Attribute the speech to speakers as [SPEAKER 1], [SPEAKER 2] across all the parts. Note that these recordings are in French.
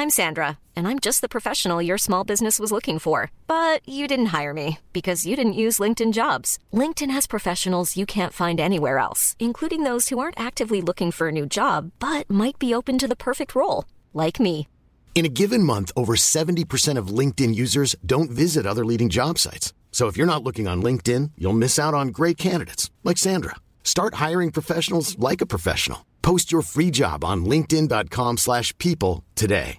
[SPEAKER 1] I'm Sandra, and I'm just the professional your small business was looking for. But you didn't hire me because you didn't use LinkedIn Jobs. LinkedIn has professionals you can't find anywhere else, including those who aren't actively looking for a new job, but might be open to the perfect role, like me.
[SPEAKER 2] In a given month, over 70% of LinkedIn users don't visit other leading job sites. So if you're not looking on LinkedIn, you'll miss out on great candidates like Sandra. Start hiring professionals like a professional. Post your free job on linkedin.com/people today.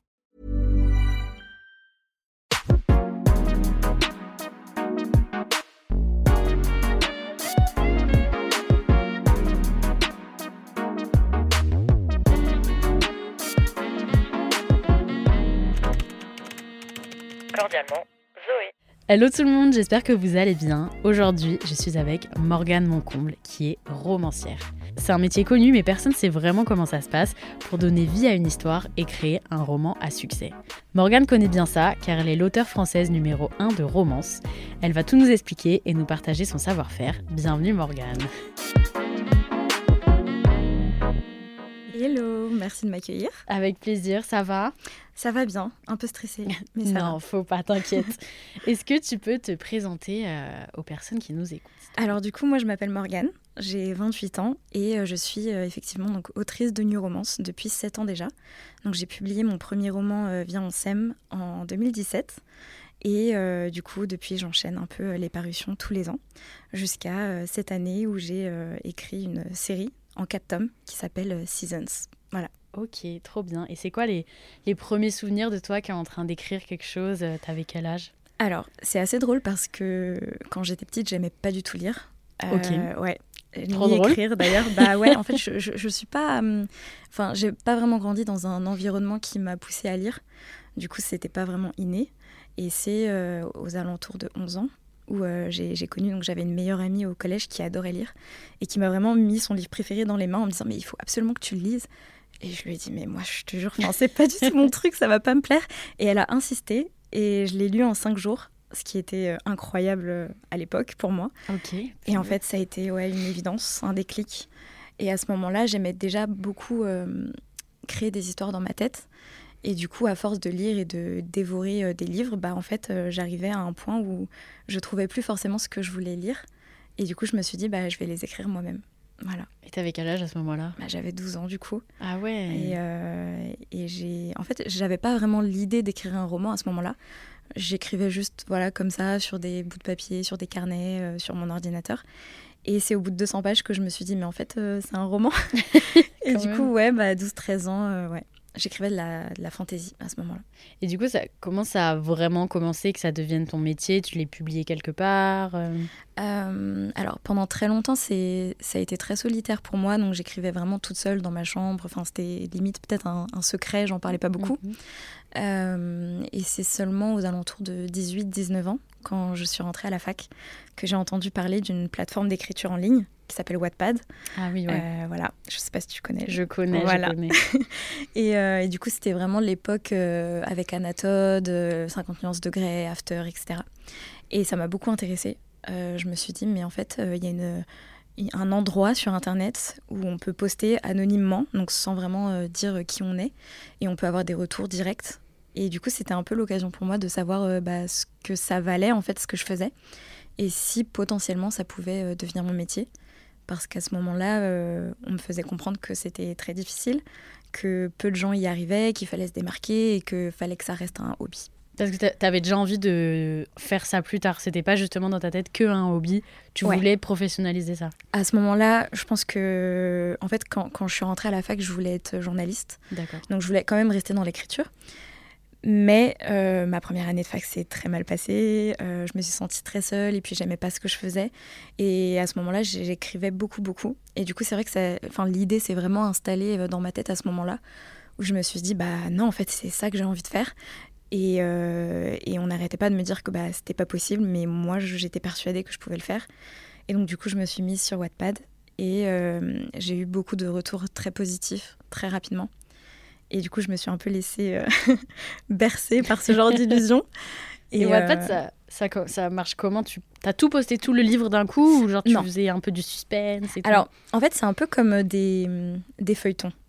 [SPEAKER 3] Cordialement, Zoé.
[SPEAKER 4] Hello tout le monde, j'espère que vous allez bien. Aujourd'hui, je suis avec Morgane Moncomble, qui est romancière. C'est un métier connu, mais personne ne sait vraiment comment ça se passe pour donner vie à une histoire et créer un roman à succès. Morgane connaît bien ça, car elle est l'auteure française numéro 1 de romance. Elle va tout nous expliquer et nous partager son savoir-faire. Bienvenue Morgane.
[SPEAKER 5] Hello, merci de m'accueillir.
[SPEAKER 4] Avec plaisir, ça va ?
[SPEAKER 5] Ça va bien, un peu stressée, mais ça
[SPEAKER 4] Non,
[SPEAKER 5] va.
[SPEAKER 4] faut pas, t'inquiète. Est-ce que tu peux te présenter aux personnes qui nous écoutent ?
[SPEAKER 5] Alors du coup, moi je m'appelle Morgane, j'ai 28 ans et je suis effectivement donc, autrice de New Romance depuis 7 ans déjà. Donc j'ai publié mon premier roman Viens on s'aime en 2017 et du coup depuis j'enchaîne un peu les parutions tous les ans jusqu'à cette année où j'ai écrit une série en 4 tomes qui s'appelle Seasons. Voilà.
[SPEAKER 4] Ok, trop bien. Et c'est quoi les premiers souvenirs de toi qui est en train d'écrire quelque chose ? T'avais quel âge ?
[SPEAKER 5] Alors, c'est assez drôle parce que quand j'étais petite, j'aimais pas du tout lire.
[SPEAKER 4] Ok.
[SPEAKER 5] Ouais.
[SPEAKER 4] Trop
[SPEAKER 5] Ni
[SPEAKER 4] drôle.
[SPEAKER 5] écrire d'ailleurs. Bah ouais, en fait, je suis pas... Enfin, j'ai pas vraiment grandi dans un environnement qui m'a poussée à lire. Du coup, c'était pas vraiment inné. Et c'est aux alentours de 11 ans où j'ai connu... Donc, j'avais une meilleure amie au collège qui adorait lire et qui m'a vraiment mis son livre préféré dans les mains en me disant « Mais il faut absolument que tu le lises ». Et je lui ai dit, mais moi, je te jure, c'est pas du tout mon truc, ça va pas me plaire. Et elle a insisté, et je l'ai lu en 5 jours, ce qui était incroyable à l'époque pour moi.
[SPEAKER 4] Ok.
[SPEAKER 5] Et en fait, ça a été une évidence, un déclic. Et à ce moment-là, j'aimais déjà beaucoup créer des histoires dans ma tête. Et du coup, à force de lire et de dévorer des livres, en fait, j'arrivais à un point où je trouvais plus forcément ce que je voulais lire. Et du coup, je me suis dit, je vais les écrire moi-même. Voilà.
[SPEAKER 4] Et t'avais quel âge à ce moment-là ?
[SPEAKER 5] J'avais 12 ans du coup.
[SPEAKER 4] Ah ouais.
[SPEAKER 5] Et en fait, j'avais pas vraiment l'idée d'écrire un roman à ce moment-là. J'écrivais juste comme ça sur des bouts de papier, sur des carnets, sur mon ordinateur. Et c'est au bout de 200 pages que je me suis dit mais en fait c'est un roman. Et du coup 12-13 ans j'écrivais de la fantaisie à ce moment-là.
[SPEAKER 4] Et du coup, comment ça a vraiment commencé que ça devienne ton métier ? Tu l'as publié quelque part
[SPEAKER 5] Alors, pendant très longtemps, ça a été très solitaire pour moi. Donc, j'écrivais vraiment toute seule dans ma chambre. Enfin, c'était limite peut-être un secret, j'en parlais pas beaucoup. Et c'est seulement aux alentours de 18-19 ans, quand je suis rentrée à la fac, que j'ai entendu parler d'une plateforme d'écriture en ligne qui s'appelle Wattpad.
[SPEAKER 4] Ah oui, ouais.
[SPEAKER 5] Voilà, je sais pas si tu connais.
[SPEAKER 4] Je connais.
[SPEAKER 5] Et du coup, c'était vraiment l'époque avec Anatode, 50 nuances degrés, After, etc. Et ça m'a beaucoup intéressée. Je me suis dit, mais en fait, il y a un endroit sur Internet où on peut poster anonymement, donc sans vraiment dire qui on est, et on peut avoir des retours directs. Et du coup, c'était un peu l'occasion pour moi de savoir ce que ça valait, en fait, ce que je faisais, et si potentiellement ça pouvait devenir mon métier. Parce qu'à ce moment-là, on me faisait comprendre que c'était très difficile, que peu de gens y arrivaient, qu'il fallait se démarquer et qu'il fallait que ça reste un hobby.
[SPEAKER 4] Parce que t'avais déjà envie de faire ça plus tard. C'était pas justement dans ta tête qu'un hobby. Tu voulais professionnaliser ça.
[SPEAKER 5] À ce moment-là, je pense que, en fait, quand je suis rentrée à la fac, je voulais être journaliste.
[SPEAKER 4] D'accord.
[SPEAKER 5] Donc, je voulais quand même rester dans l'écriture. Mais ma première année de fac s'est très mal passée. Je me suis sentie très seule et puis j'aimais pas ce que je faisais. Et à ce moment-là, j'écrivais beaucoup. Et du coup, c'est vrai que l'idée s'est vraiment installée dans ma tête à ce moment-là, où je me suis dit, non, en fait, c'est ça que j'ai envie de faire. Et on n'arrêtait pas de me dire que c'était pas possible, mais moi, j'étais persuadée que je pouvais le faire. Et donc, du coup, je me suis mise sur Wattpad et j'ai eu beaucoup de retours très positifs, très rapidement. Et du coup, je me suis un peu laissée bercer par ce genre d'illusion.
[SPEAKER 4] Et Wattpad, ça marche comment ? T'as tout posté, tout le livre d'un coup, ou genre tu faisais un peu du suspense et tout ?
[SPEAKER 5] Alors, en fait, c'est un peu comme des feuilletons.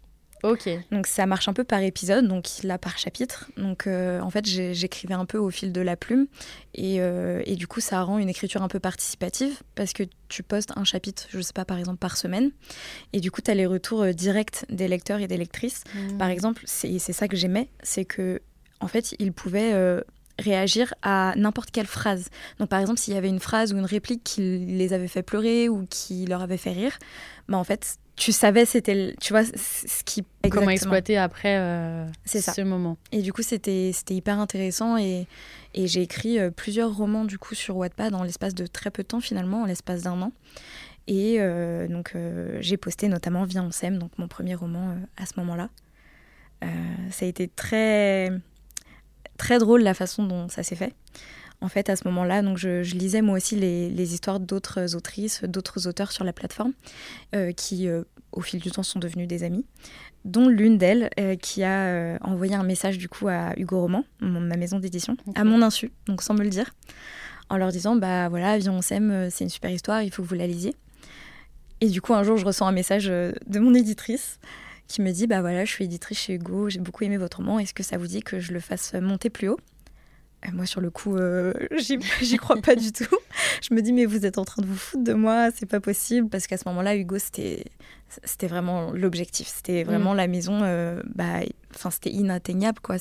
[SPEAKER 4] Ok.
[SPEAKER 5] Donc ça marche un peu par épisode, donc là par chapitre. Donc en fait j'écrivais un peu au fil de la plume et du coup ça rend une écriture un peu participative parce que tu postes un chapitre, je sais pas, par exemple par semaine, et du coup tu as les retours directs des lecteurs et des lectrices. Par exemple, c'est ça que j'aimais, c'est que en fait ils pouvaient réagir à n'importe quelle phrase. Donc par exemple s'il y avait une phrase ou une réplique qui les avait fait pleurer ou qui leur avait fait rire, bah en fait tu savais tu vois ce qui
[SPEAKER 4] comment exploiter après ce moment.
[SPEAKER 5] Et du coup c'était hyper intéressant et j'ai écrit plusieurs romans du coup sur Wattpad en l'espace de très peu de temps finalement, en l'espace d'1 an. Et donc j'ai posté notamment Viens on s'aime, donc mon premier roman à ce moment-là. Ça a été très très drôle la façon dont ça s'est fait. En fait, à ce moment-là, donc je lisais moi aussi les histoires d'autres autrices, d'autres auteurs sur la plateforme qui, au fil du temps, sont devenus des amis, dont l'une d'elles qui a envoyé un message du coup à Hugo Roman, ma maison d'édition, à mon insu, donc sans me le dire, en leur disant bah voilà, Viens on s'aime, c'est une super histoire, il faut que vous la lisiez. Et du coup, un jour, je reçois un message de mon éditrice qui me dit bah voilà, je suis éditrice chez Hugo, j'ai beaucoup aimé votre roman, est-ce que ça vous dit que je le fasse monter plus haut ? Moi, sur le coup, j'y crois pas du tout. Je me dis, mais vous êtes en train de vous foutre de moi, c'est pas possible. Parce qu'à ce moment-là, Hugo, c'était vraiment l'objectif. C'était vraiment la maison, c'était inatteignable, quoi.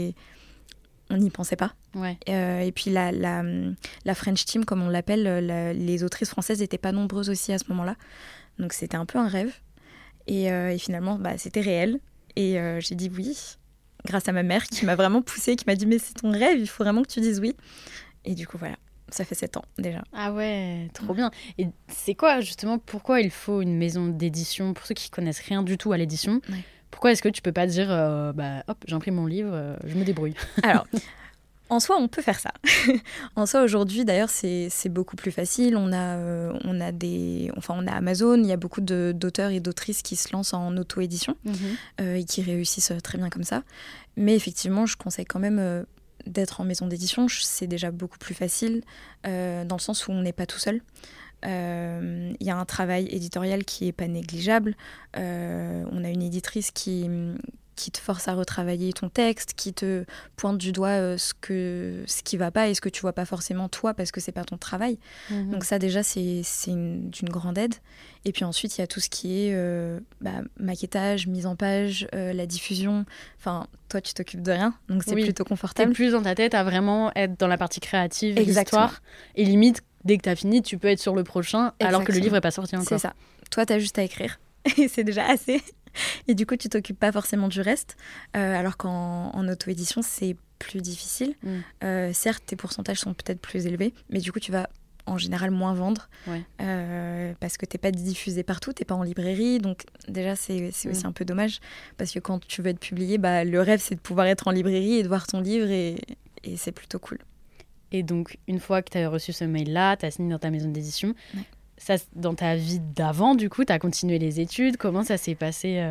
[SPEAKER 5] On n'y pensait pas.
[SPEAKER 4] Ouais.
[SPEAKER 5] Et puis, la French Team, comme on l'appelle, les autrices françaises n'étaient pas nombreuses aussi à ce moment-là. Donc, c'était un peu un rêve. Et finalement, c'était réel. Et j'ai dit oui. Grâce à ma mère qui m'a vraiment poussée, qui m'a dit mais c'est ton rêve, il faut vraiment que tu dises oui. Et du coup voilà, ça fait 7 ans déjà.
[SPEAKER 4] Ah ouais, trop bien. Et c'est quoi justement, pourquoi il faut une maison d'édition, pour ceux qui connaissent rien du tout à l'édition, pourquoi est-ce que tu peux pas dire hop, j'imprime mon livre, je me débrouille?
[SPEAKER 5] Alors, en soi, on peut faire ça. En soi, aujourd'hui, d'ailleurs, c'est beaucoup plus facile. On a Amazon, il y a beaucoup d'auteurs et d'autrices qui se lancent en auto-édition et qui réussissent très bien comme ça. Mais effectivement, je conseille quand même d'être en maison d'édition. C'est déjà beaucoup plus facile dans le sens où on n'est pas tout seul. Il y a un travail éditorial qui n'est pas négligeable. On a une éditrice qui te force à retravailler ton texte, qui te pointe du doigt ce qui va pas et ce que tu vois pas forcément toi parce que c'est pas ton travail. Donc ça déjà c'est d'une grande aide. Et puis ensuite il y a tout ce qui est maquettage, mise en page, la diffusion. Enfin toi tu t'occupes de rien, donc c'est plutôt confortable.
[SPEAKER 4] T'es plus dans ta tête à vraiment être dans la partie créative, l'histoire. Et limite dès que t'as fini tu peux être sur le prochain. Exactement. Alors que le livre est pas sorti encore.
[SPEAKER 5] C'est ça. Toi t'as juste à écrire et c'est déjà assez. Et du coup, tu t'occupes pas forcément du reste, alors qu'en auto-édition, c'est plus difficile. Certes, tes pourcentages sont peut-être plus élevés, mais du coup, tu vas en général moins vendre parce que t'es pas diffusé partout, t'es pas en librairie. Donc déjà, c'est aussi un peu dommage parce que quand tu veux être publié, le rêve, c'est de pouvoir être en librairie et de voir ton livre et c'est plutôt cool.
[SPEAKER 4] Et donc, une fois que tu as reçu ce mail-là, tu as signé dans ta maison d'édition. Ça, dans ta vie d'avant, du coup, tu as continué les études. Comment ça s'est passé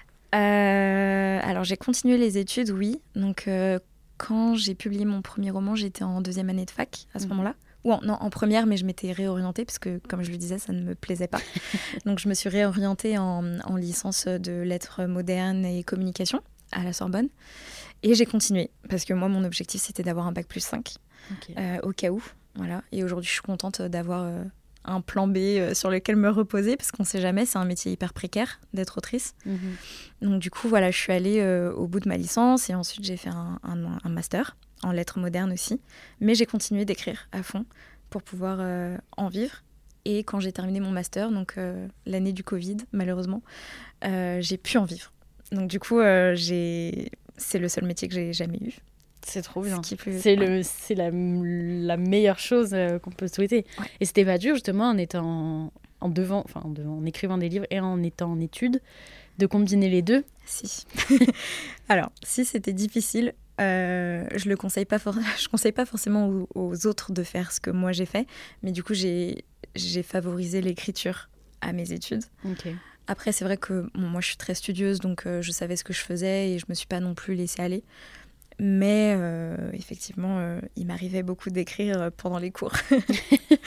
[SPEAKER 5] Alors, j'ai continué les études, oui. Donc, quand j'ai publié mon premier roman, j'étais en 2e année de fac à ce moment-là. Ou en première, mais je m'étais réorientée parce que, comme je le disais, ça ne me plaisait pas. Donc, je me suis réorientée en licence de lettres modernes et communication à la Sorbonne. Et j'ai continué parce que moi, mon objectif, c'était d'avoir un bac +5 au cas où. Voilà. Et aujourd'hui, je suis contente d'avoir un plan B sur lequel me reposer parce qu'on ne sait jamais, c'est un métier hyper précaire d'être autrice. Donc du coup, voilà, je suis allée au bout de ma licence et ensuite j'ai fait un master en lettres modernes aussi. Mais j'ai continué d'écrire à fond pour pouvoir en vivre. Et quand j'ai terminé mon master, donc l'année du Covid, malheureusement, j'ai pu en vivre. Donc du coup, c'est le seul métier que j'ai jamais eu.
[SPEAKER 4] C'est trop bien. C'est la meilleure chose qu'on peut souhaiter. Et c'était pas dur, justement, en écrivant des livres et en étant en études, de combiner les deux?
[SPEAKER 5] Si. Alors, si c'était difficile, je conseille pas forcément aux autres de faire ce que moi j'ai fait. Mais du coup, j'ai favorisé l'écriture à mes études. Après, c'est vrai que moi, je suis très studieuse, donc je savais ce que je faisais et je me suis pas non plus laissée aller. Mais effectivement, il m'arrivait beaucoup d'écrire pendant les cours.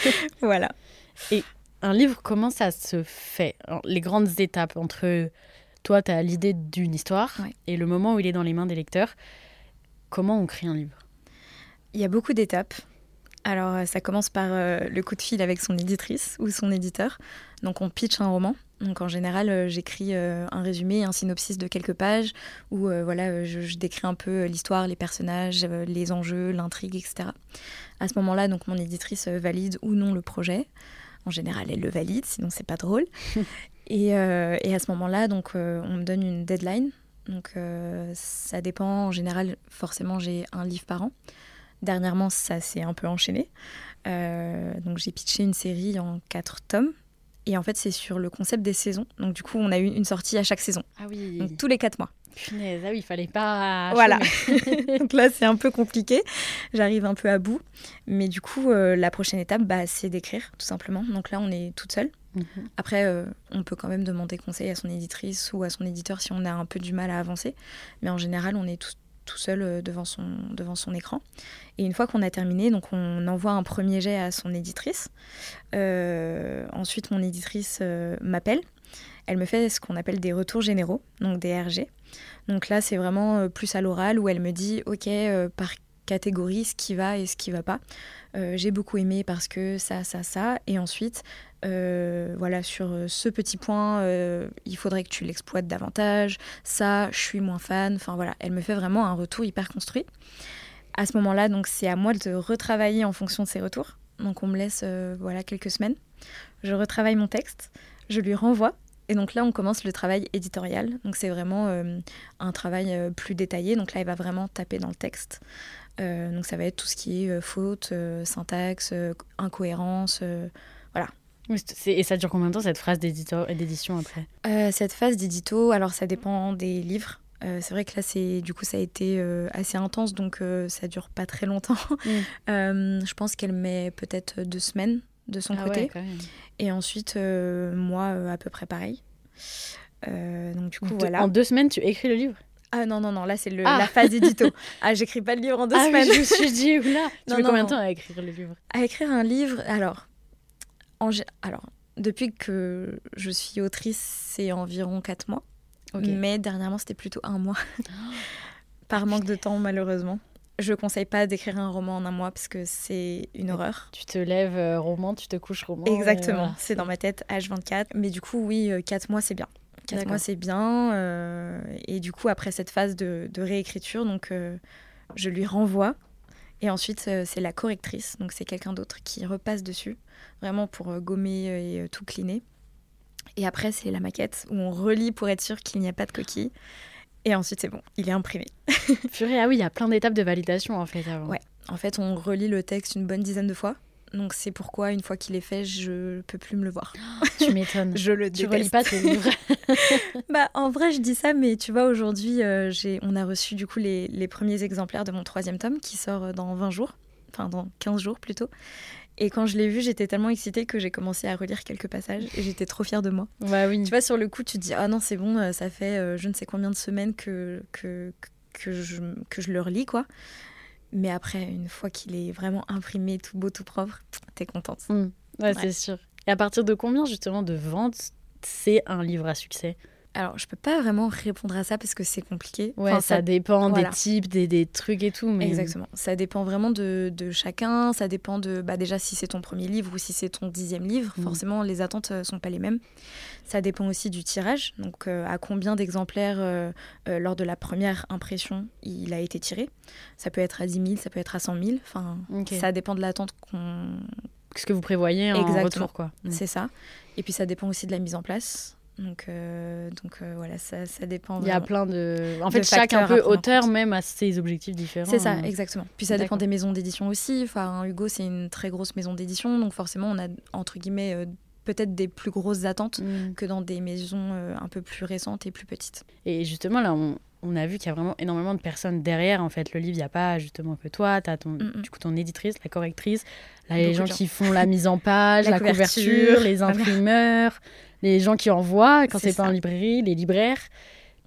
[SPEAKER 5] Voilà.
[SPEAKER 4] Et un livre, comment ça se fait? Les grandes étapes entre toi, tu as l'idée d'une histoire
[SPEAKER 5] Ouais.
[SPEAKER 4] et le moment où il est dans les mains des lecteurs, comment on crée un livre ?
[SPEAKER 5] Il y a beaucoup d'étapes. Alors, ça commence par le coup de fil avec son éditrice ou son éditeur. Donc, on pitch un roman. Donc, en général, j'écris un résumé, un synopsis de quelques pages où je décris un peu l'histoire, les personnages, les enjeux, l'intrigue, etc. À ce moment-là, donc, mon éditrice valide ou non le projet. En général, elle le valide, sinon c'est pas drôle. et à ce moment-là, donc, on me donne une deadline. Donc, ça dépend. En général, forcément, j'ai un livre par an. Dernièrement, ça s'est un peu enchaîné. Donc, j'ai pitché une série en 4 tomes. Et en fait, c'est sur le concept des saisons. Donc, du coup, on a eu une sortie à chaque saison.
[SPEAKER 4] Ah oui.
[SPEAKER 5] Donc, tous les 4 mois.
[SPEAKER 4] Punaise, ah oui, il fallait pas...
[SPEAKER 5] Voilà. Donc là, c'est un peu compliqué. J'arrive un peu à bout. Mais du coup, la prochaine étape, c'est d'écrire, tout simplement. Donc là, on est toute seule. Après, on peut quand même demander conseil à son éditrice ou à son éditeur si on a un peu du mal à avancer. Mais en général, on est tout seul devant son écran. Et une fois qu'on a terminé, donc on envoie un premier jet à son éditrice. Ensuite, mon éditrice m'appelle. Elle me fait ce qu'on appelle des retours généraux, donc des RG. Donc là, c'est vraiment plus à l'oral où elle me dit « Ok, par catégorie, ce qui va et ce qui va pas. J'ai beaucoup aimé parce que ça. Et ensuite, sur ce petit point, il faudrait que tu l'exploites davantage. Ça, je suis moins fan. » Enfin voilà, elle me fait vraiment un retour hyper construit. À ce moment-là, donc, c'est à moi de retravailler en fonction de ces retours. Donc on me laisse quelques semaines. Je retravaille mon texte, je lui renvoie. Et donc là, on commence le travail éditorial. Donc c'est vraiment un travail plus détaillé. Donc là, elle va vraiment taper dans le texte. Donc ça va être tout ce qui est faute, syntaxe, incohérence, voilà.
[SPEAKER 4] Et ça dure combien de temps, cette phase d'édition après ?
[SPEAKER 5] Cette phase d'édito, alors ça dépend des livres. C'est vrai que là, ça a été assez intense, donc ça dure pas très longtemps. Je pense qu'elle met peut-être 2 semaines de son côté.
[SPEAKER 4] Ouais, quand même.
[SPEAKER 5] Et ensuite, moi, à peu près pareil. Donc du coup, voilà.
[SPEAKER 4] En 2 semaines, tu écris le livre ?
[SPEAKER 5] Ah non, là c'est la phase édito. J'écris pas le livre en 2 semaines.
[SPEAKER 4] Oui, je me suis dit, oula, tu mets combien de temps à écrire le livre ?
[SPEAKER 5] À écrire un livre, alors, depuis que je suis autrice, c'est environ 4 mois. Okay. Mais dernièrement, c'était plutôt 1 mois. Par manque de temps, malheureusement. Je conseille pas d'écrire un roman en 1 mois parce que c'est une horreur.
[SPEAKER 4] Tu te lèves roman, tu te couches roman.
[SPEAKER 5] Exactement,
[SPEAKER 4] voilà.
[SPEAKER 5] C'est dans ma tête, H24. Mais du coup, oui, 4 mois, c'est bien. 4 mois, c'est bien. Et du coup, après cette phase de réécriture, donc, je lui renvoie. Et ensuite, c'est la correctrice. Donc, c'est quelqu'un d'autre qui repasse dessus, vraiment pour gommer et tout cleaner. Et après, c'est la maquette où on relit pour être sûr qu'il n'y a pas de coquille. Et ensuite, c'est bon, il est imprimé.
[SPEAKER 4] Purée, ah oui, il y a plein d'étapes de validation en fait avant.
[SPEAKER 5] Ouais, en fait, on relit le texte une bonne dizaine de fois. Donc, c'est pourquoi, une fois qu'il est fait, je peux plus me le voir.
[SPEAKER 4] Tu m'étonnes.
[SPEAKER 5] Je le déteste.
[SPEAKER 4] Tu relis pas tes livres.
[SPEAKER 5] En vrai, je dis ça, mais tu vois, aujourd'hui, on a reçu du coup les premiers exemplaires de mon 3e tome qui sort dans 20 jours. Enfin, dans 15 jours plutôt. Et quand je l'ai vu, j'étais tellement excitée que j'ai commencé à relire quelques passages et j'étais trop fière de moi.
[SPEAKER 4] Bah oui.
[SPEAKER 5] Tu vois, sur le coup, tu te dis « Ah non, c'est bon, ça fait je ne sais combien de semaines que je le relis, quoi. » Mais après, une fois qu'il est vraiment imprimé, tout beau, tout propre, t'es contente.
[SPEAKER 4] Ouais, c'est sûr. Et à partir de combien, justement, de ventes, c'est un livre à succès ?
[SPEAKER 5] Alors, je peux pas vraiment répondre à ça parce que c'est compliqué.
[SPEAKER 4] Ouais, ça dépend des types, des trucs et tout. Mais...
[SPEAKER 5] Exactement. Ça dépend vraiment de chacun. Ça dépend de, déjà, si c'est ton premier livre ou si c'est ton 10e livre. Forcément, les attentes sont pas les mêmes. Ça dépend aussi du tirage. Donc, à combien d'exemplaires, lors de la première impression, il a été tiré. Ça peut être à 10 000, ça peut être à 100 000. Enfin, ça dépend de l'attente
[SPEAKER 4] ce que vous prévoyez en retour, quoi.
[SPEAKER 5] C'est ça. Et puis, ça dépend aussi de la mise en place. Donc voilà, ça dépend vraiment.
[SPEAKER 4] Il y a plein de... En fait, chaque un peu auteur même a ses objectifs différents.
[SPEAKER 5] C'est ça, exactement. Puis ça dépend des maisons d'édition aussi. Enfin, Hugo, c'est une très grosse maison d'édition. Donc forcément, on a, entre guillemets, peut-être des plus grosses attentes que dans des maisons un peu plus récentes et plus petites.
[SPEAKER 4] Et justement, là, on a vu qu'il y a vraiment énormément de personnes derrière. En fait, le livre, il n'y a pas justement que toi. Tu as du coup, ton éditrice, la correctrice, là, les gens qui font la mise en page, la couverture, les imprimeurs... Les gens qui envoient, quand c'est pas en librairie, les libraires.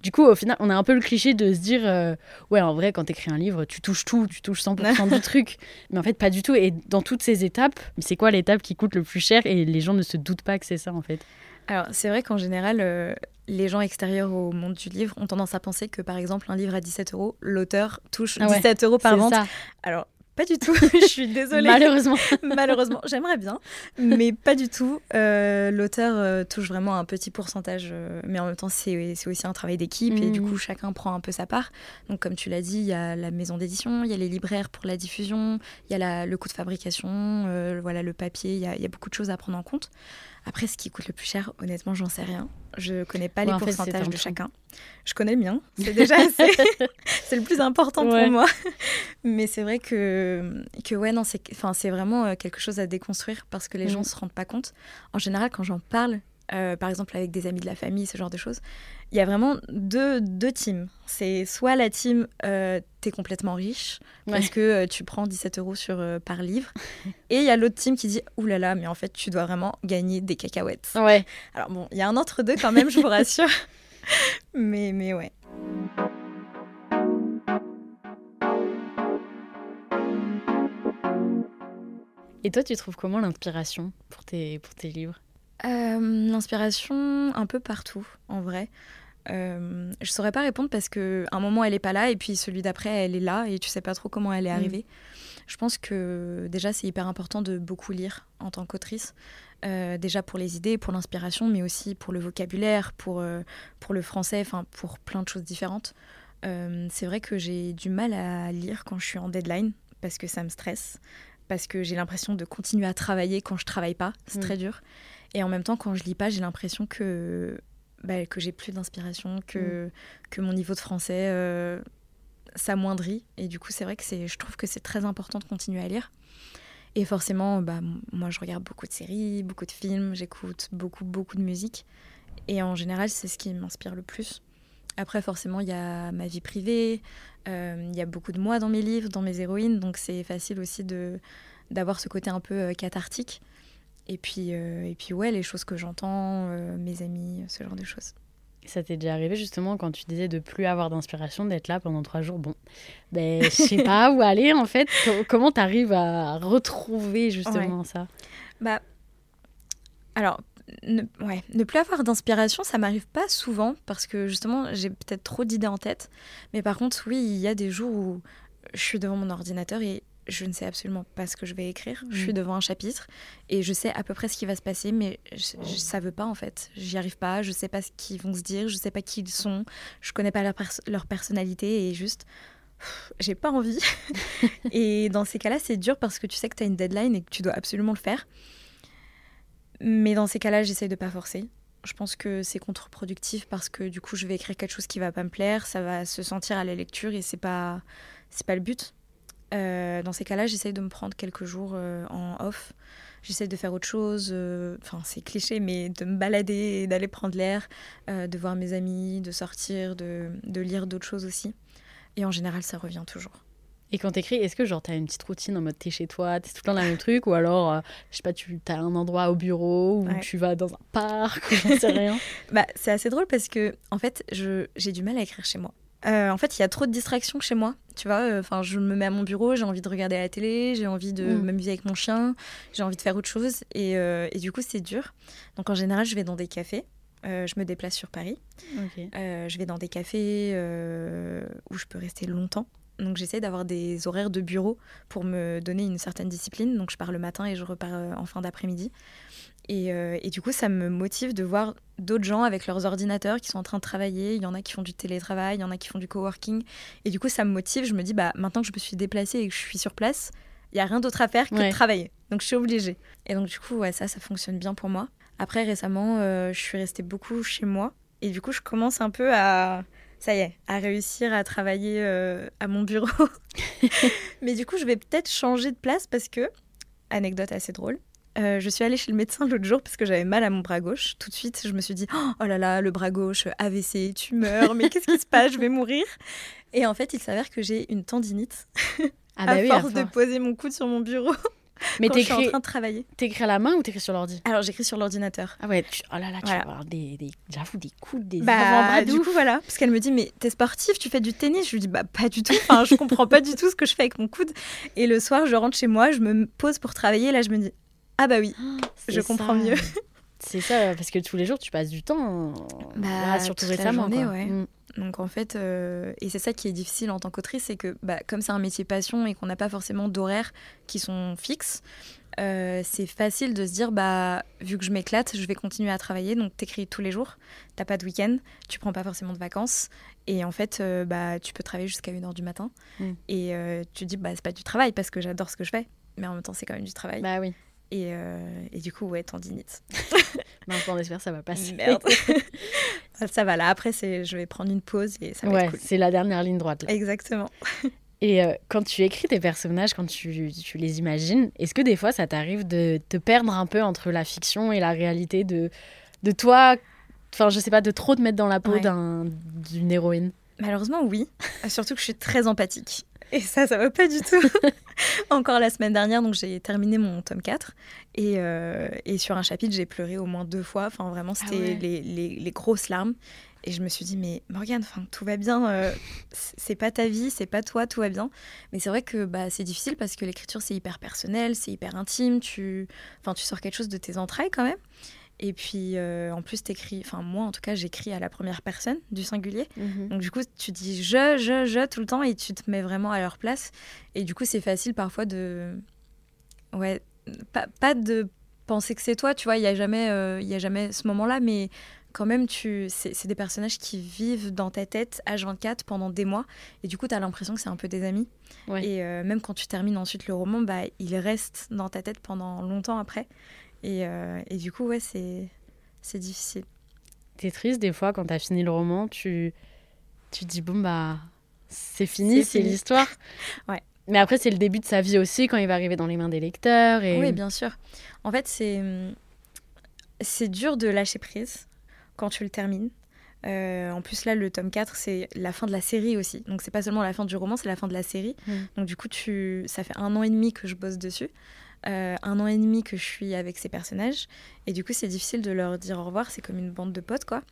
[SPEAKER 4] Du coup, au final, on a un peu le cliché de se dire ouais, en vrai, quand t'écris un livre, tu touches tout, tu touches 100% du truc. Mais en fait, pas du tout. Et dans toutes ces étapes, c'est quoi l'étape qui coûte le plus cher et les gens ne se doutent pas que c'est ça, en fait?
[SPEAKER 5] Alors, c'est vrai qu'en général, les gens extérieurs au monde du livre ont tendance à penser que, par exemple, un livre à 17 €, l'auteur touche 17 € par vente.
[SPEAKER 4] Ça.
[SPEAKER 5] Alors, pas du tout, je suis désolée. Malheureusement, j'aimerais bien, mais pas du tout. L'auteur touche vraiment un petit pourcentage, mais en même temps, c'est aussi un travail d'équipe et du coup, chacun prend un peu sa part. Donc, comme tu l'as dit, il y a la maison d'édition, il y a les libraires pour la diffusion, il y a le coût de fabrication, voilà, le papier, il y a beaucoup de choses à prendre en compte. Après, ce qui coûte le plus cher, honnêtement, j'en sais rien. Je connais pas les pourcentages de chacun. Je connais le mien, c'est déjà assez. C'est le plus important pour moi. Mais c'est vrai que ouais, non, c'est vraiment quelque chose à déconstruire parce que les gens se rendent pas compte. En général, quand j'en parle, par exemple avec des amis de la famille, ce genre de choses, il y a vraiment deux teams. C'est soit la team t'es complètement riche parce que tu prends 17 € par livre, et il y a l'autre team qui dit oulala, mais en fait tu dois vraiment gagner des cacahuètes. Ouais. Alors bon, il y a un entre-deux quand même, je vous rassure. mais ouais.
[SPEAKER 4] Et toi, tu trouves comment l'inspiration pour tes livres?
[SPEAKER 5] L'inspiration, un peu partout, en vrai. Je saurais pas répondre parce qu'à un moment, elle est pas là et puis celui d'après, elle est là et tu sais pas trop comment elle est arrivée. Je pense que déjà, c'est hyper important de beaucoup lire en tant qu'autrice. Déjà pour les idées, pour l'inspiration, mais aussi pour le vocabulaire, pour le français, enfin pour plein de choses différentes. C'est vrai que j'ai du mal à lire quand je suis en deadline parce que ça me stresse, parce que j'ai l'impression de continuer à travailler quand je travaille pas. C'est très dur. Et en même temps, quand je lis pas, j'ai l'impression que j'ai plus d'inspiration, que mon niveau de français s'amoindrit. Et du coup, c'est vrai que je trouve que c'est très important de continuer à lire. Et forcément, moi, je regarde beaucoup de séries, beaucoup de films, j'écoute beaucoup de musique. Et en général, c'est ce qui m'inspire le plus. Après, forcément, il y a ma vie privée, il y a beaucoup de moi dans mes livres, dans mes héroïnes. Donc, c'est facile aussi d'avoir ce côté un peu cathartique. Et puis ouais, les choses que j'entends, mes amis, ce genre de choses.
[SPEAKER 4] Ça t'est déjà arrivé justement quand tu disais de plus avoir d'inspiration, d'être là pendant 3 jours? Bon, je sais pas où aller en fait. Comment t'arrives à retrouver justement ça?
[SPEAKER 5] Alors, ne plus avoir d'inspiration, ça m'arrive pas souvent parce que justement, j'ai peut-être trop d'idées en tête. Mais par contre, oui, il y a des jours où je suis devant mon ordinateur et je ne sais absolument pas ce que je vais écrire. Je suis devant un chapitre et je sais à peu près ce qui va se passer, mais ça veut pas en fait. J'y arrive pas, je sais pas ce qu'ils vont se dire, je sais pas qui ils sont, je connais pas leur personnalité et juste, j'ai pas envie. Et dans ces cas-là, c'est dur parce que tu sais que tu as une deadline et que tu dois absolument le faire. Mais dans ces cas-là, j'essaye de pas forcer. Je pense que c'est contre-productif parce que du coup, je vais écrire quelque chose qui va pas me plaire, ça va se sentir à la lecture et c'est pas le but. Dans ces cas-là, j'essaye de me prendre quelques jours en off. J'essaye de faire autre chose. Enfin, c'est cliché, mais de me balader, d'aller prendre l'air, de voir mes amis, de sortir, de lire d'autres choses aussi. Et en général, ça revient toujours.
[SPEAKER 4] Et quand t'écris, est-ce que genre t'as une petite routine en mode t'es chez toi, t'es tout le temps dans le même truc, ou alors, je sais pas, t'as un endroit au bureau, ou tu vas dans un parc, ou j'en sais rien?
[SPEAKER 5] C'est assez drôle parce que, en fait, j'ai du mal à écrire chez moi. En fait, il y a trop de distractions chez moi. Tu vois, je me mets à mon bureau, j'ai envie de regarder la télé, j'ai envie de m'amuser avec mon chien, j'ai envie de faire autre chose. Et du coup, c'est dur. Donc, en général, je vais dans des cafés. Je me déplace sur Paris. Okay. Je vais dans des cafés où je peux rester longtemps. Donc, j'essaie d'avoir des horaires de bureau pour me donner une certaine discipline. Donc, je pars le matin et je repars en fin d'après-midi. Et du coup, ça me motive de voir d'autres gens avec leurs ordinateurs qui sont en train de travailler. Il y en a qui font du télétravail, il y en a qui font du coworking. Et du coup, ça me motive. Je me dis, maintenant que je me suis déplacée et que je suis sur place, il n'y a rien d'autre à faire que de travailler. Donc, je suis obligée. Et donc, du coup, ça fonctionne bien pour moi. Après, récemment, je suis restée beaucoup chez moi. Et du coup, je commence un peu à réussir à travailler à mon bureau. Mais du coup, je vais peut-être changer de place parce que, anecdote assez drôle, je suis allée chez le médecin l'autre jour parce que j'avais mal à mon bras gauche. Tout de suite, je me suis dit « Oh là là, le bras gauche, AVC, tumeur, mais qu'est-ce qui se passe? Je vais mourir !» Et en fait, il s'avère que j'ai une tendinite à force de poser mon coude sur mon bureau.
[SPEAKER 4] Mais
[SPEAKER 5] quand je suis en train de travailler.
[SPEAKER 4] T'écris à la main ou t'écris sur l'ordi?
[SPEAKER 5] Alors, j'écris sur l'ordinateur.
[SPEAKER 4] Ah ouais, oh là là, tu
[SPEAKER 5] Voilà.
[SPEAKER 4] vas avoir j'avoue, des coudes, des
[SPEAKER 5] Bah,
[SPEAKER 4] avant-bras de
[SPEAKER 5] du
[SPEAKER 4] ouf.
[SPEAKER 5] coup, voilà. Parce qu'elle me dit, mais t'es sportif, tu fais du tennis? Je lui dis, bah, pas du tout. Enfin, je comprends pas du tout ce que je fais avec mon coude. Et le soir, je rentre chez moi, je me pose pour travailler. Là, je me dis, ah bah oui, je comprends mieux.
[SPEAKER 4] C'est ça, parce que tous les jours, tu passes du temps. Là, surtout
[SPEAKER 5] toute la
[SPEAKER 4] récemment.
[SPEAKER 5] journée,
[SPEAKER 4] Quoi.
[SPEAKER 5] ouais. Donc en fait, et c'est ça qui est difficile en tant qu'autrice, c'est que comme c'est un métier passion et qu'on n'a pas forcément d'horaires qui sont fixes, c'est facile de se dire, vu que je m'éclate, je vais continuer à travailler. Donc t'écris tous les jours, t'as pas de week-end, tu prends pas forcément de vacances. Et en fait, tu peux travailler jusqu'à 1h du matin. Et tu te dis, c'est pas du travail parce que j'adore ce que je fais. Mais en même temps, c'est quand même du travail.
[SPEAKER 4] Bah oui.
[SPEAKER 5] Et du coup, ouais, tendinite.
[SPEAKER 4] On espère que ça va passer.
[SPEAKER 5] Merde. Ça va là. Après, je vais prendre une pause et ça va être cool.
[SPEAKER 4] C'est la dernière ligne droite. Là.
[SPEAKER 5] Exactement.
[SPEAKER 4] Et quand tu écris tes personnages, quand tu les imagines, est-ce que des fois, ça t'arrive de te perdre un peu entre la fiction et la réalité de toi, enfin, je sais pas, de trop te mettre dans la peau d'une héroïne?
[SPEAKER 5] Malheureusement, oui. Surtout que je suis très empathique. Et ça va pas du tout. Encore la semaine dernière, donc j'ai terminé mon tome 4. Et sur un chapitre, j'ai pleuré au moins 2 fois. Enfin, vraiment, c'était les grosses larmes. Et je me suis dit, mais Morgane, tout va bien. C'est pas ta vie, c'est pas toi, tout va bien. Mais c'est vrai que c'est difficile parce que l'écriture, c'est hyper personnel, c'est hyper intime. Tu sors quelque chose de tes entrailles quand même. Et puis, en plus, t'écris... Enfin, moi, en tout cas, j'écris à la première personne, du singulier. Donc, du coup, tu dis je tout le temps et tu te mets vraiment à leur place. Et du coup, c'est facile parfois de... Ouais, pas de penser que c'est toi, tu vois. Il y a jamais ce moment-là, mais quand même, c'est des personnages qui vivent dans ta tête H24 pendant des mois. Et du coup, t'as l'impression que c'est un peu des amis. Ouais. Et même quand tu termines ensuite le roman, il reste dans ta tête pendant longtemps après. Et du coup, ouais, c'est difficile.
[SPEAKER 4] T'es triste des fois quand t'as fini le roman, tu te dis, c'est fini, c'est l'histoire.
[SPEAKER 5] Ouais.
[SPEAKER 4] Mais après, c'est le début de sa vie aussi, quand il va arriver dans les mains des lecteurs.
[SPEAKER 5] Oui, bien sûr. En fait, c'est dur de lâcher prise quand tu le termines. En plus, là, le tome 4, c'est la fin de la série aussi. Donc, c'est pas seulement la fin du roman, c'est la fin de la série. Donc, du coup, ça fait 1 an et demi que je bosse dessus. 1 an et demi que je suis avec ces personnages. Et du coup, c'est difficile de leur dire au revoir. C'est comme une bande de potes, quoi.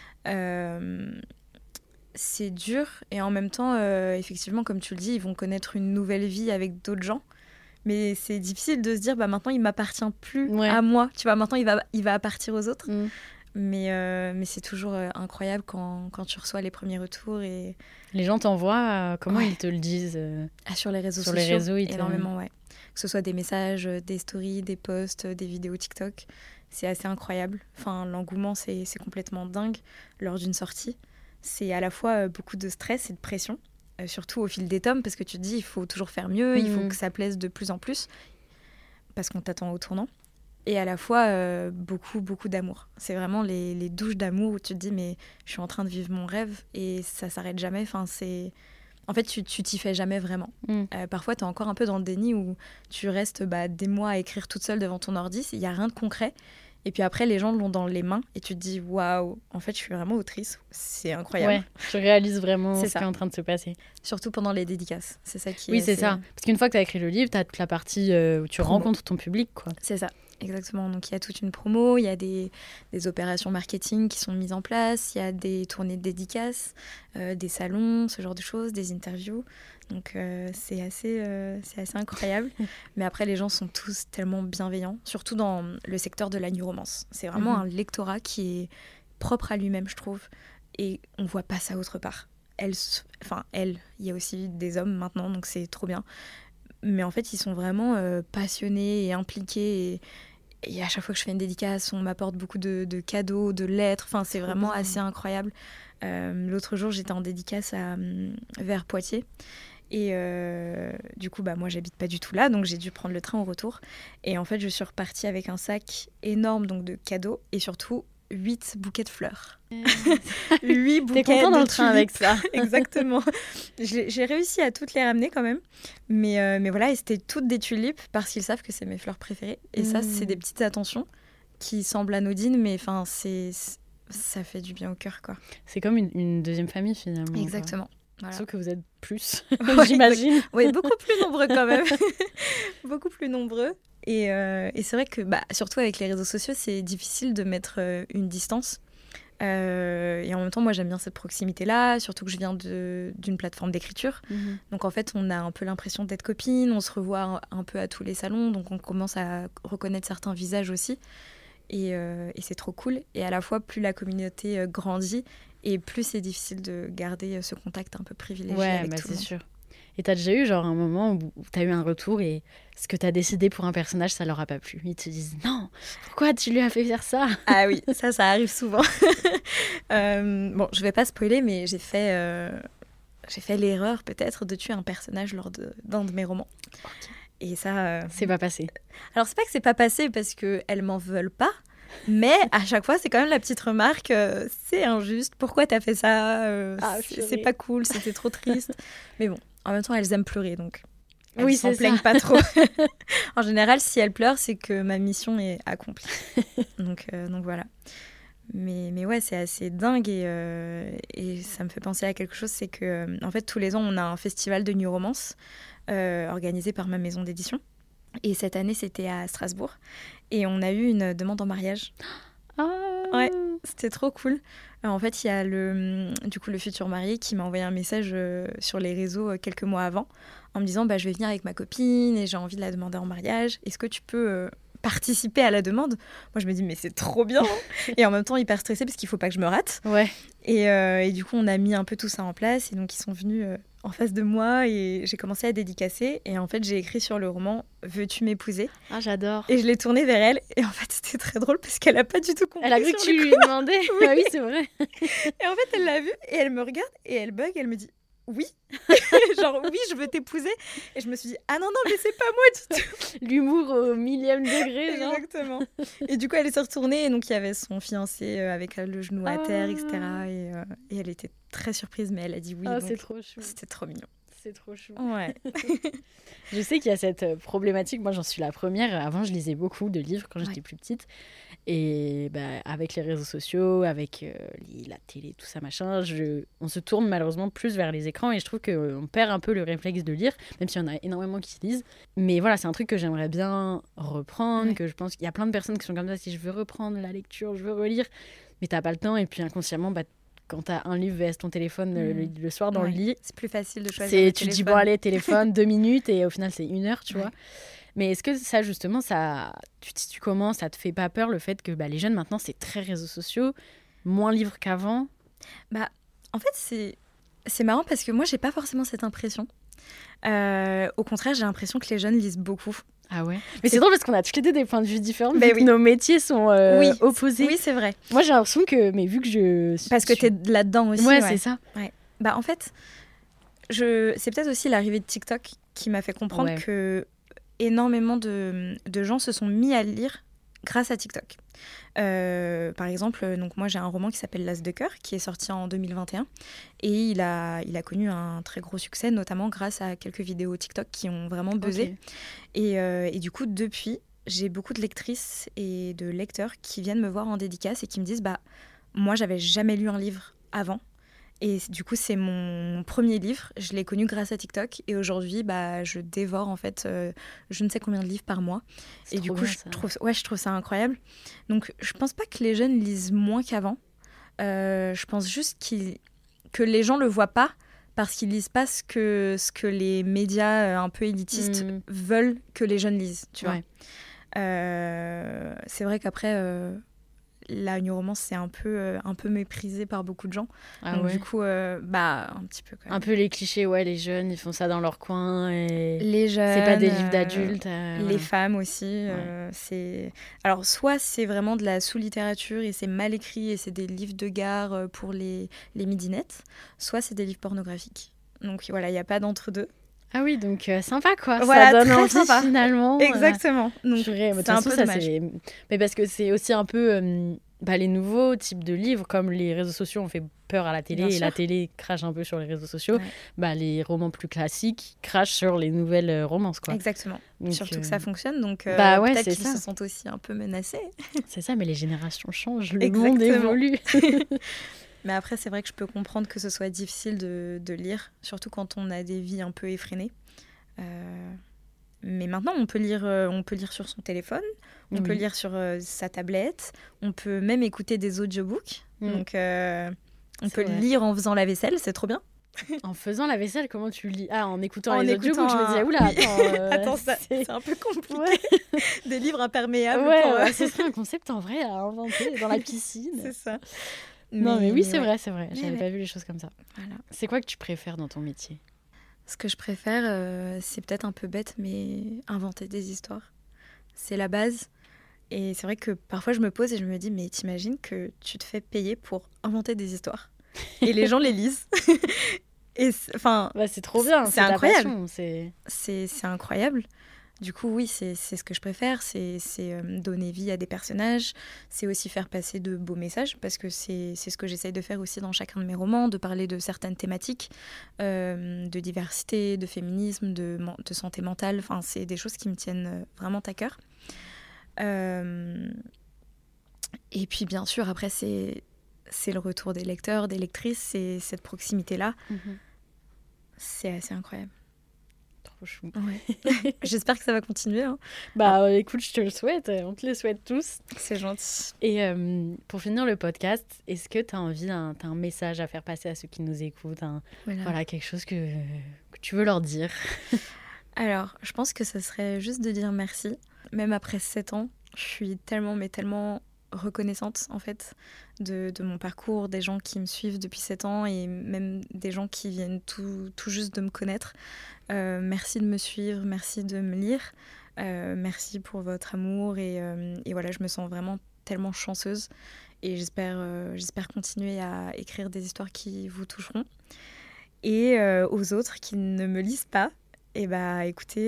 [SPEAKER 5] C'est dur. Et en même temps, effectivement, comme tu le dis, ils vont connaître une nouvelle vie avec d'autres gens. Mais c'est difficile de se dire, maintenant, il m'appartient plus à moi. Tu vois, maintenant, il va appartir aux autres. Mais c'est toujours incroyable quand tu reçois les premiers retours. Et...
[SPEAKER 4] Les gens t'envoient, comment ils te le disent
[SPEAKER 5] sur les réseaux sociaux.
[SPEAKER 4] Sur les réseaux,
[SPEAKER 5] énormément, ouais. Que ce soit des messages, des stories, des posts, des vidéos TikTok. C'est assez incroyable. Enfin, l'engouement, c'est complètement dingue lors d'une sortie. C'est à la fois beaucoup de stress et de pression, surtout au fil des tomes, parce que tu te dis, il faut toujours faire mieux, il faut que ça plaise de plus en plus, parce qu'on t'attend au tournant. Et à la fois, beaucoup, beaucoup d'amour. C'est vraiment les douches d'amour où tu te dis, mais je suis en train de vivre mon rêve et ça s'arrête jamais. Enfin, en fait, tu t'y fais jamais vraiment. Parfois, tu es encore un peu dans le déni où tu restes des mois à écrire toute seule devant ton ordi. Il n'y a rien de concret. Et puis après, les gens l'ont dans les mains et tu te dis, waouh, en fait, je suis vraiment autrice. C'est incroyable.
[SPEAKER 4] Ouais, tu réalises vraiment ce qui est en train de se passer.
[SPEAKER 5] Surtout pendant les dédicaces. C'est ça qui
[SPEAKER 4] est c'est ça. Parce qu'une fois que tu as écrit le livre, tu as toute la partie où tu rencontres ton public, quoi.
[SPEAKER 5] C'est ça. Exactement, donc il y a toute une promo, il y a des opérations marketing qui sont mises en place, il y a des tournées de dédicaces, des salons, ce genre de choses, des interviews. Donc c'est assez incroyable. Mais après, les gens sont tous tellement bienveillants, surtout dans le secteur de la new romance. C'est vraiment un lectorat qui est propre à lui-même, je trouve. Et on ne voit pas ça autre part. Il y a aussi des hommes maintenant, donc c'est trop bien. Mais en fait, ils sont vraiment passionnés et impliqués. Et à chaque fois que je fais une dédicace, on m'apporte beaucoup de cadeaux, de lettres. Enfin, c'est vraiment assez incroyable. L'autre jour, j'étais en dédicace vers Poitiers. Et du coup, moi, j'habite pas du tout là. Donc, j'ai dû prendre le train au retour. Et en fait, je suis repartie avec un sac énorme donc, de cadeaux. Et surtout, 8 bouquets de fleurs. 8 bouquets.
[SPEAKER 4] T'es content dans le train avec ça.
[SPEAKER 5] Exactement. J'ai réussi à toutes les ramener quand même. Mais voilà, et c'était toutes des tulipes parce qu'ils savent que c'est mes fleurs préférées. Et ça, c'est des petites attentions qui semblent anodines, mais ça fait du bien au cœur, quoi.
[SPEAKER 4] C'est comme une deuxième famille, finalement.
[SPEAKER 5] Exactement. Voilà.
[SPEAKER 4] Sauf que vous êtes plus,
[SPEAKER 5] ouais,
[SPEAKER 4] j'imagine.
[SPEAKER 5] Oui, beaucoup plus nombreux quand même. Beaucoup plus nombreux. Et c'est vrai que, surtout avec les réseaux sociaux, c'est difficile de mettre une distance. Et en même temps, moi, j'aime bien cette proximité-là, surtout que je viens d'une plateforme d'écriture. Donc, en fait, on a un peu l'impression d'être copines, on se revoit un peu à tous les salons, donc on commence à reconnaître certains visages aussi. Et c'est trop cool. Et à la fois, plus la communauté grandit, et plus c'est difficile de garder ce contact un peu privilégié avec tout le monde.
[SPEAKER 4] C'est sûr. Et t'as déjà eu genre un moment où t'as eu un retour et ce que t'as décidé pour un personnage, ça leur a pas plu. Ils te disent non, pourquoi tu lui as fait faire ça?
[SPEAKER 5] Ah oui, ça arrive souvent. Bon, je vais pas spoiler, mais j'ai fait l'erreur peut-être de tuer un personnage lors d'un de mes romans.
[SPEAKER 4] Okay.
[SPEAKER 5] Et ça...
[SPEAKER 4] C'est pas passé.
[SPEAKER 5] Alors c'est pas que c'est pas passé parce qu'elles m'en veulent pas, mais à chaque fois c'est quand même la petite remarque, c'est injuste, pourquoi t'as fait ça, c'est pas cool, c'était trop triste. Mais bon. En même temps, elles aiment pleurer, donc elles s'en plaignent pas trop. En général, si elles pleurent, c'est que ma mission est accomplie. Donc voilà. Mais ouais, c'est assez dingue et ça me fait penser à quelque chose, c'est que en fait, tous les ans, on a un festival de New Romance organisé par ma maison d'édition. Et cette année, c'était à Strasbourg. Et on a eu une demande en mariage. Ouais, c'était trop cool. En fait, il y a le futur marié qui m'a envoyé un message sur les réseaux quelques mois avant en me disant je vais venir avec ma copine et j'ai envie de la demander en mariage. Est-ce que tu peux participer à la demande? Moi, je me dis mais c'est trop bien. Et en même temps, hyper stressée parce qu'il faut pas que je me rate.
[SPEAKER 4] Ouais.
[SPEAKER 5] Et du coup, on a mis un peu tout ça en place. Et donc, ils sont venus en face de moi et j'ai commencé à dédicacer. Et en fait, j'ai écrit sur le roman « Veux-tu m'épouser ?»
[SPEAKER 4] Ah, j'adore.
[SPEAKER 5] Et je l'ai tourné vers elle. Et en fait, c'était très drôle parce qu'elle a pas du tout compris.
[SPEAKER 4] Elle a cru que tu lui demandais.
[SPEAKER 5] Oui.
[SPEAKER 4] Ah oui, c'est vrai.
[SPEAKER 5] Et en fait, elle l'a vu et elle me regarde et elle bug. Elle me dit « Oui ». Genre « Oui, je veux t'épouser ». Et je me suis dit « Ah non, c'est pas moi du tout ».
[SPEAKER 4] L'humour au 1000e degré, genre.
[SPEAKER 5] Exactement. Et du coup, elle s'est retournée et donc il y avait son fiancé avec le genou à terre, etc. Et elle était très surprise, mais elle a dit oui.
[SPEAKER 4] Ah, c'est trop chou.
[SPEAKER 5] C'était trop mignon.
[SPEAKER 4] C'est trop chou.
[SPEAKER 5] Ouais.
[SPEAKER 4] Je sais qu'il y a cette problématique. Moi, j'en suis la première. Avant, je lisais beaucoup de livres quand j'étais plus petite. Et avec les réseaux sociaux, avec la télé, tout ça, machin, on se tourne malheureusement plus vers les écrans. Et je trouve qu'on perd un peu le réflexe de lire, même s'il y en a énormément qui lisent. Mais voilà, c'est un truc que j'aimerais bien reprendre, que je pense qu'il y a plein de personnes qui sont comme ça. Si je veux reprendre la lecture, je veux relire. Mais t'as pas le temps. Et puis inconsciemment, quand t'as un livre vs ton téléphone le soir dans le lit,
[SPEAKER 5] c'est plus facile de choisir.
[SPEAKER 4] Tu te dis bon allez, téléphone, 2 minutes et au final c'est 1 heure, tu vois. Mais est-ce que ça justement, tu commences, ça te fait pas peur le fait que les jeunes maintenant c'est très réseaux sociaux, moins livres qu'avant?
[SPEAKER 5] En fait c'est marrant parce que moi j'ai pas forcément cette impression. Au contraire, j'ai l'impression que les jeunes lisent beaucoup.
[SPEAKER 4] Ah ouais. Mais c'est drôle parce qu'on a tous les deux des points de vue différents,
[SPEAKER 5] oui.
[SPEAKER 4] Nos métiers sont opposés.
[SPEAKER 5] Oui, c'est vrai.
[SPEAKER 4] Moi j'ai l'impression que, mais vu que je...
[SPEAKER 5] Parce que t'es là-dedans aussi.
[SPEAKER 4] Ouais, c'est ça.
[SPEAKER 5] Ouais. En fait, c'est peut-être aussi l'arrivée de TikTok qui m'a fait comprendre que énormément de gens se sont mis à lire grâce à TikTok. Par exemple, donc moi j'ai un roman qui s'appelle L'As de cœur qui est sorti en 2021 et il a connu un très gros succès, notamment grâce à quelques vidéos TikTok qui ont vraiment buzzé. Et du coup, depuis, j'ai beaucoup de lectrices et de lecteurs qui viennent me voir en dédicace et qui me disent moi j'avais jamais lu un livre avant. Et du coup, c'est mon premier livre. Je l'ai connu grâce à TikTok. Et aujourd'hui, je dévore en fait je ne sais combien de livres par mois. Et du coup, je trouve ça incroyable. Donc, je pense pas que les jeunes lisent moins qu'avant. Je pense juste que les gens le voient pas parce qu'ils lisent pas ce que les médias un peu élitistes veulent que les jeunes lisent. Tu vois. C'est vrai qu'après... la New Romance, c'est un peu méprisé par beaucoup de gens. Donc du coup, un petit peu quand même.
[SPEAKER 4] Un peu les clichés, les jeunes, ils font ça dans leur coin. Et...
[SPEAKER 5] Les jeunes...
[SPEAKER 4] C'est pas des livres d'adultes.
[SPEAKER 5] Les femmes aussi. Alors, soit c'est vraiment de la sous-littérature et c'est mal écrit et c'est des livres de gare pour les midinettes, soit c'est des livres pornographiques. Donc voilà, il n'y a pas d'entre-deux.
[SPEAKER 4] Ah oui, donc sympa quoi,
[SPEAKER 5] voilà,
[SPEAKER 4] ça donne envie
[SPEAKER 5] sympa.
[SPEAKER 4] Finalement.
[SPEAKER 5] Exactement. Donc
[SPEAKER 4] c'est
[SPEAKER 5] un peu dommage.
[SPEAKER 4] Mais parce que c'est aussi un peu les nouveaux types de livres, comme les réseaux sociaux ont fait peur à la télé et la télé crache un peu sur les réseaux sociaux, les romans plus classiques crachent sur les nouvelles romances quoi.
[SPEAKER 5] Exactement. Donc, surtout que ça fonctionne, donc
[SPEAKER 4] peut-être
[SPEAKER 5] qu'ils se sentent aussi un peu menacés.
[SPEAKER 4] C'est ça, mais les générations changent, le monde évolue.
[SPEAKER 5] Mais après, c'est vrai que je peux comprendre que ce soit difficile de lire, surtout quand on a des vies un peu effrénées. Mais maintenant, on peut lire sur son téléphone, on peut lire sur sa tablette, on peut même écouter des audiobooks. Donc, on peut lire en faisant la vaisselle, c'est trop bien.
[SPEAKER 4] En faisant la vaisselle, comment tu lis ? Ah, en écoutant les audiobooks, je me disais, oula,
[SPEAKER 5] attends, c'est un peu compliqué. Des livres imperméables.
[SPEAKER 4] Ce serait un concept en vrai à inventer dans la piscine.
[SPEAKER 5] C'est ça.
[SPEAKER 4] Mais oui, c'est vrai. J'avais pas vu les choses comme ça.
[SPEAKER 5] Voilà.
[SPEAKER 4] C'est quoi que tu préfères dans ton métier ?
[SPEAKER 5] Ce que je préfère, c'est peut-être un peu bête, mais inventer des histoires. C'est la base. Et c'est vrai que parfois, je me pose et je me dis, mais t'imagines que tu te fais payer pour inventer des histoires et les gens les lisent. Et
[SPEAKER 4] c'est trop bien,
[SPEAKER 5] c'est incroyable.
[SPEAKER 4] Passion,
[SPEAKER 5] c'est incroyable. Du coup, oui, c'est ce que je préfère, c'est donner vie à des personnages, c'est aussi faire passer de beaux messages, parce que c'est ce que j'essaye de faire aussi dans chacun de mes romans, de parler de certaines thématiques, de diversité, de féminisme, de santé mentale, enfin, c'est des choses qui me tiennent vraiment à cœur. Et puis, bien sûr, après, c'est le retour des lecteurs, des lectrices, c'est cette proximité-là. C'est assez incroyable.
[SPEAKER 4] Trop chou.
[SPEAKER 5] Ouais. J'espère que ça va continuer. Hein.
[SPEAKER 4] Écoute, je te le souhaite. On te le souhaite tous.
[SPEAKER 5] C'est gentil.
[SPEAKER 4] Et pour finir le podcast, est-ce que tu as envie, t'as un message à faire passer à ceux qui nous écoutent, voilà, quelque chose que tu veux leur dire?
[SPEAKER 5] Alors, je pense que ce serait juste de dire merci. Même après 7 ans, je suis tellement reconnaissante en fait de mon parcours, des gens qui me suivent depuis 7 ans et même des gens qui viennent tout juste de me connaître. Merci de me suivre, merci de me lire, merci pour votre amour et voilà, je me sens vraiment tellement chanceuse et j'espère continuer à écrire des histoires qui vous toucheront. Et aux autres qui ne me lisent pas, écoutez,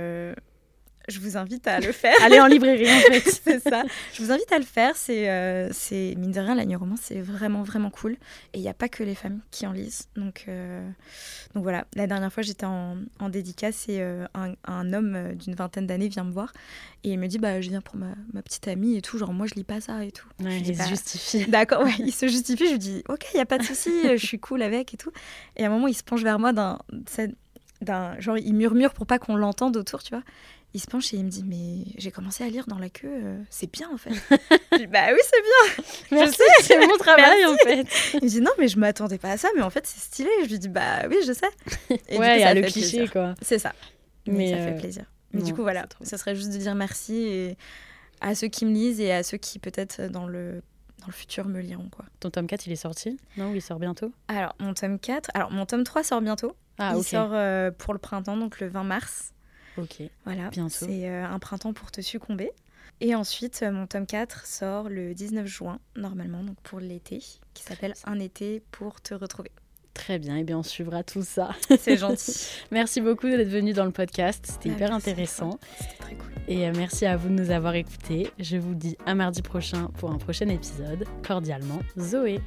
[SPEAKER 5] je vous invite à le faire.
[SPEAKER 4] Allez en librairie, en fait.
[SPEAKER 5] C'est ça. Je vous invite à le faire. C'est mine de rien, la nuit romance, c'est vraiment, vraiment cool. Et il n'y a pas que les femmes qui en lisent. Donc voilà. La dernière fois, j'étais en dédicace et un homme d'une vingtaine d'années vient me voir. Et il me dit, je viens pour ma petite amie et tout. Genre, moi, je lis pas ça et tout.
[SPEAKER 4] Ouais, il se justifie.
[SPEAKER 5] D'accord, ouais, il se justifie. Je lui dis, ok, il n'y a pas de souci, je suis cool avec et tout. Et à un moment, il se penche vers moi genre, il murmure pour pas qu'on l'entende autour, tu vois. Il se penche et il me dit, mais j'ai commencé à lire dans la queue, c'est bien en fait. Je dis, oui, c'est bien.
[SPEAKER 4] Merci,
[SPEAKER 5] je sais,
[SPEAKER 4] c'est mon travail en fait.
[SPEAKER 5] Il me dit, non, mais je m'attendais pas à ça, mais en fait, c'est stylé. Je lui dis, oui, je sais.
[SPEAKER 4] Et il y a le cliché,
[SPEAKER 5] plaisir.
[SPEAKER 4] Quoi.
[SPEAKER 5] C'est ça. Mais ça fait plaisir. Mais du coup, voilà,
[SPEAKER 4] ça
[SPEAKER 5] serait juste de dire merci et à ceux qui me lisent et à ceux qui, peut-être, dans le futur, me liront. Quoi.
[SPEAKER 4] Ton tome 4, il est sorti ? Non, il sort bientôt ?
[SPEAKER 5] Alors, mon tome 3 sort bientôt. Il sort pour le printemps, donc le 20 mars.
[SPEAKER 4] Ok,
[SPEAKER 5] voilà,
[SPEAKER 4] bientôt.
[SPEAKER 5] C'est un printemps pour te succomber. Et ensuite, mon tome 4 sort le 19 juin, normalement, donc pour l'été, qui s'appelle Un été pour te retrouver.
[SPEAKER 4] Très bien, et bien on suivra tout ça.
[SPEAKER 5] C'est gentil.
[SPEAKER 4] Merci beaucoup d'être venu dans le podcast, c'était hyper intéressant.
[SPEAKER 5] C'était très cool.
[SPEAKER 4] Et merci à vous de nous avoir écoutés. Je vous dis à mardi prochain pour un prochain épisode. Cordialement, Zoé.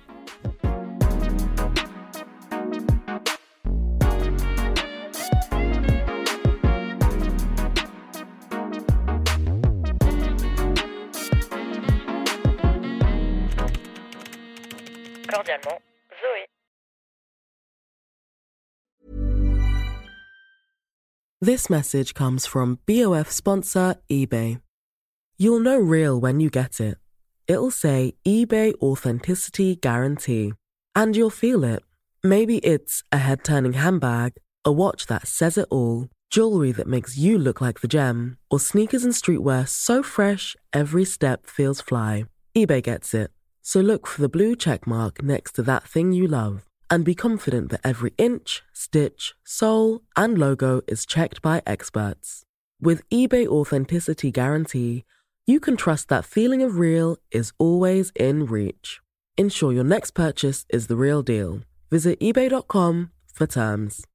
[SPEAKER 3] Cordialement, Zoé.
[SPEAKER 6] This message comes from BOF sponsor eBay. You'll know real when you get it. It'll say eBay Authenticity Guarantee. And you'll feel it. Maybe it's a head-turning handbag, a watch that says it all, jewelry that makes you look like the gem, or sneakers and streetwear so fresh every step feels fly. eBay gets it. So look for the blue check mark next to that thing you love and be confident that every inch, stitch, sole, and logo is checked by experts. With eBay Authenticity Guarantee, you can trust that feeling of real is always in reach. Ensure your next purchase is the real deal. Visit ebay.com for terms.